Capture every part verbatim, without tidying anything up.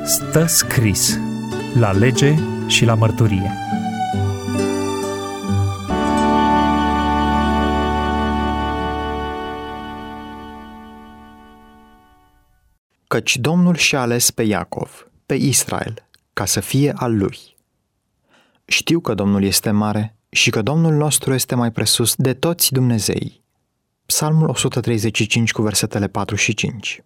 Stă scris la lege și la mărturie. Căci Domnul și-a ales pe Iacov, pe Israel, ca să fie al lui. Știu că Domnul este mare și că Domnul nostru este mai presus de toți Dumnezeii. Psalmul o sută treizeci și cinci cu versetele patru și cinci.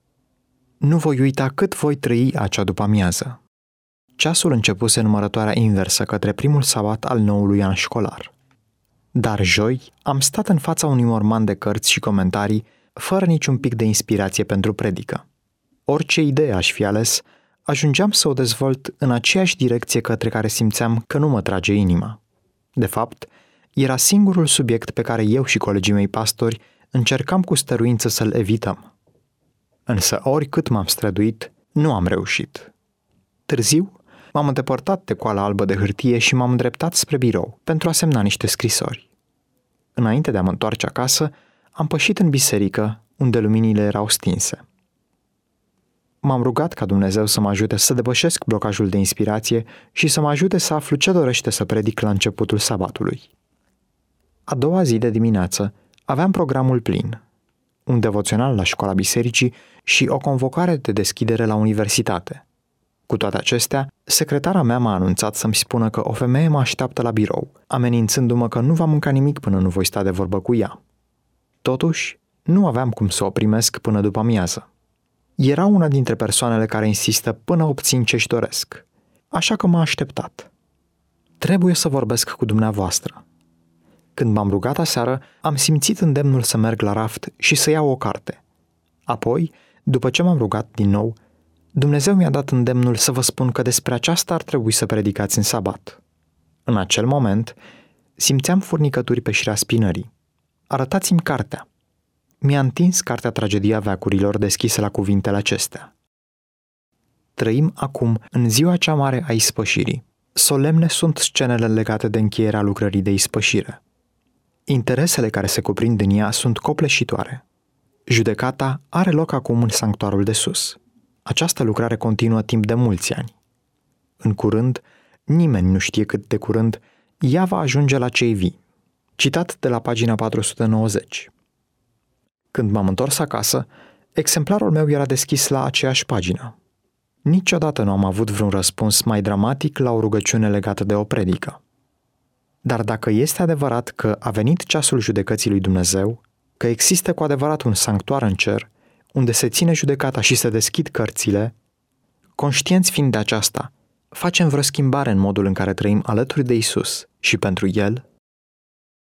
Nu voi uita cât voi trăi acea după-amiază. Ceasul începuse numărătoarea inversă către primul sabat al noului an școlar. Dar joi am stat în fața unui morman de cărți și comentarii, fără niciun pic de inspirație pentru predică. Orice idee aș fi ales, ajungeam să o dezvolt în aceeași direcție către care simțeam că nu mă trage inima. De fapt, era singurul subiect pe care eu și colegii mei pastori încercam cu stăruință să-l evităm. Însă oricât m-am străduit, nu am reușit. Târziu, m-am îndepărtat de coala albă de hârtie și m-am îndreptat spre birou pentru a semna niște scrisori. Înainte de a mă întoarce acasă, am pășit în biserică, unde luminile erau stinse. M-am rugat ca Dumnezeu să mă ajute să depășesc blocajul de inspirație și să mă ajute să aflu ce dorește să predic la începutul sabatului. A doua zi de dimineață aveam programul plin, un devoțional la școala bisericii și o convocare de deschidere la universitate. Cu toate acestea, secretara mea m-a anunțat să-mi spună că o femeie mă așteaptă la birou, amenințându-mă că nu va mânca nimic până nu voi sta de vorbă cu ea. Totuși, nu aveam cum să o primesc până după amiază. Era una dintre persoanele care insistă până obțin ce-și doresc, așa că m-a așteptat. Trebuie să vorbesc cu dumneavoastră. Când m-am rugat aseară, am simțit îndemnul să merg la raft și să iau o carte. Apoi, după ce m-am rugat din nou, Dumnezeu mi-a dat îndemnul să vă spun că despre aceasta ar trebui să predicați în sabat. În acel moment, simțeam furnicături pe șirea spinării. Arătați-mi cartea. Mi-a întins cartea Tragedia veacurilor deschisă la cuvintele acestea. Trăim acum în ziua cea mare a ispășirii. Solemne sunt scenele legate de încheierea lucrării de ispășire. Interesele care se cuprind în ea sunt copleșitoare. Judecata are loc acum în sanctuarul de sus. Această lucrare continuă timp de mulți ani. În curând, nimeni nu știe cât de curând, ea va ajunge la cei vii. Citat de la pagina patru sute nouăzeci. Când m-am întors acasă, exemplarul meu era deschis la aceeași pagină. Niciodată nu am avut vreun răspuns mai dramatic la o rugăciune legată de o predică. Dar dacă este adevărat că a venit ceasul judecății lui Dumnezeu, că există cu adevărat un sanctuar în cer, unde se ține judecata și se deschid cărțile, conștienți fiind de aceasta, facem vreo schimbare în modul în care trăim alături de Isus și pentru El?